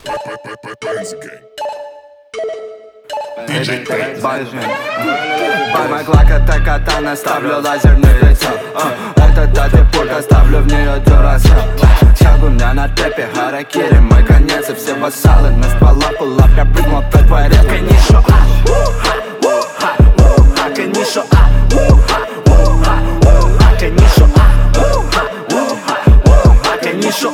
Моя глака это катана, ставлю лазерный прицел. Это датепульт, оставлю в нее дюрасел. Шагуня на тэпе, харакири, мой конец. И все вассалы на стволах, пулап, я прыгнул, кто твой ред. Канишо, канишо, канишо, канишо,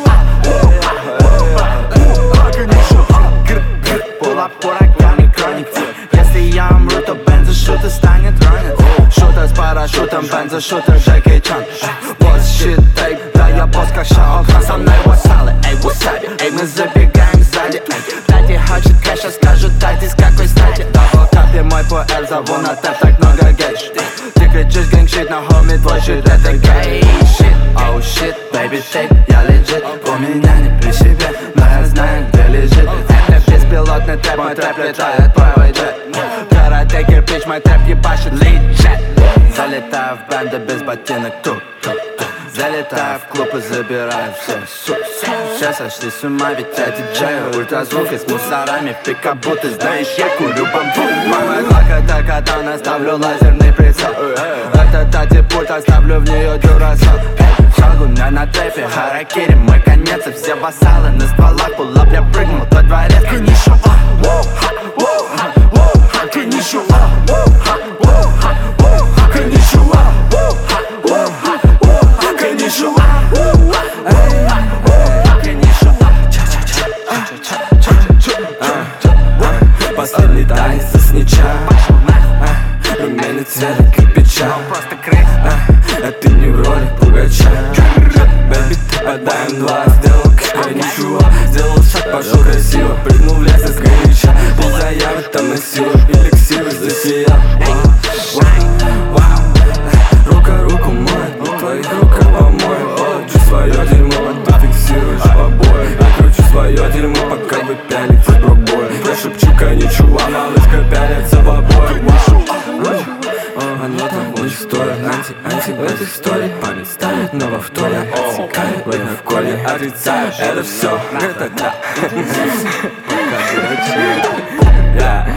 пулап, ураган и хроник. Если я умру, то бензошутер станет ранен. Шутер с парашютом, бензошутер Джеки Чан. Вот щит, эй, да я босс как Шао Кан. Со мной вассалы, эй, васаби, эй, мы забегаем сзади. Дайте хочет кэша, скажут, дайте с какой стати. Дабл капи, мой пуэр, зову на тэп, так много гейш. Ты кричишь гэнгшит, на хоми, твой щит, это гей-щит. Оу, щит, бэйби, тейп, я лежит. У меня не при себе, но я знаю, где лежит. Это беспилотный тэп, мой трэп летает, правый джет. Карате, кирпич, мой трэп ебашит лид-джет. Залетаю в бенды без ботинок, тук-тук-тук. Залетаю в клуб и забираю все, сук. Все сошли с ума, ведь я диджей. Ультразвук и с мусорами в пикабу. Ты знаешь, я курю бамбук. Моя глака это катана, ставлю лазерный прицел. Это датепульт, оставлю в нее дюрасел. Шагуня на тэпе, харакири, мой конец. И все вассалы на стволах, пулап, я прыгнул, твой дворец. Канишо, канишо, последний танец со снича. Румянец цвета кирпича. А ты не в роли пугача. Бэби, ты подаем два. Сделал как ничего. Сделал шаг, пошел красиво. Прыгнул в лес из горяча. Без заявы там на силу. Эликсир засиял. Рука руку моет, в твоих руках помоет. Кручу свое дерьмо, ты фиксируешь побои. Я кручу свое дерьмо, пока вы пялитесь в пробой. Я шепчу коничуа, малышка пялится в обои. Оно там очень стоит. Анти в этой истории память ставит, но во вторе отсекает. Ладно в коле отрицаю, это все. Это да. Пока дурачи.